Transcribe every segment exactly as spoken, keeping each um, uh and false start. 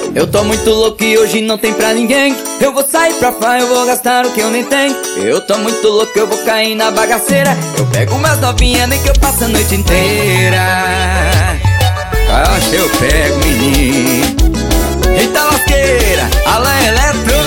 Eu tô muito louco e hoje não tem pra ninguém. Eu vou sair pra fora, eu vou gastar o que eu nem tenho. Eu tô muito louco, eu vou cair na bagaceira. Eu pego umas novinhas, nem que eu passe a noite inteira. Acho eu pego, menino. Eita lasqueira, Alain Eletro.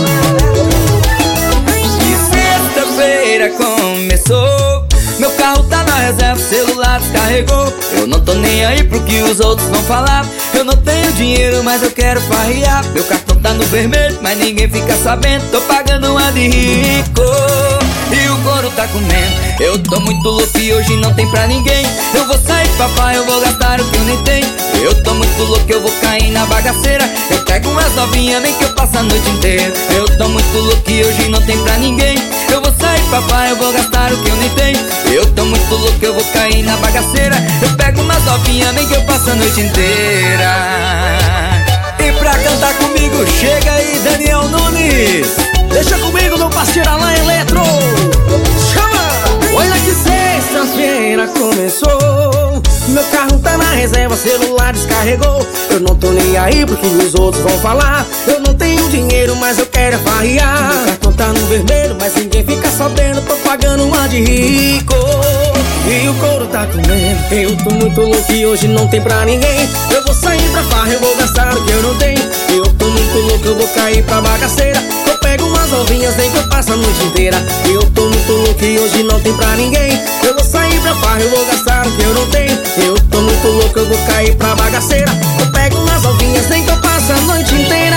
E sexta-feira começou. Meu carro tá na reserva, o celular descarregou. Eu não tô nem aí pro que os outros vão falar. Eu não tenho dinheiro, mas eu quero farrear. Meu cartão tá no vermelho, mas ninguém fica sabendo. Tô pagando uma de rico e o couro tá comendo. Eu tô muito louco e hoje não tem pra ninguém. Eu vou sair papai, eu vou gastar o que eu nem tenho. Eu tô muito louco, eu vou cair na bagaceira. Eu pego umas novinhas, nem que eu passe a noite inteira. Eu tô muito louco e hoje não tem pra ninguém. Eu vou sair papai, eu vou gastar o que eu nem tenho. Eu tô muito louco, eu vou cair na bagaceira. Eu pego umas novinhas, nem que eu passe a noite inteira. E pra cantar comigo, chega aí Daniel Nunes. Deixa comigo, meu parceiro Alain Eletro. Chama! Olha que sexta-feira começou. Meu carro tá na reserva, celular descarregou. Eu não tô nem aí porque os outros vão falar. Eu não tenho dinheiro, mas eu quero farrear. Meu cartão tá no vermelho, mas ninguém fica sabendo. Tô pagando uma de rico e o couro tá comendo. Eu tô muito louco e hoje não tem pra ninguém. Eu vou sair pra farra, eu vou gastar o que eu não tenho. Eu tô muito louco, eu vou cair pra bagaceira. Eu pego umas novinhas, nem que eu passe a noite inteira. Eu tô muito louco e hoje não tem pra ninguém. Eu vou sair pra farra, eu vou gastar o que eu não tenho. Eu tô muito louco, eu vou cair pra bagaceira. Eu pego umas novinhas, nem que eu passe a noite inteira.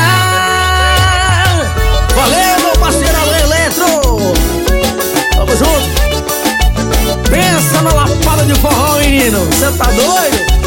Valeu, meu parceiro Alain Eletro. Tamo junto. Pensa na lapada de forró, menino. Cê tá doido?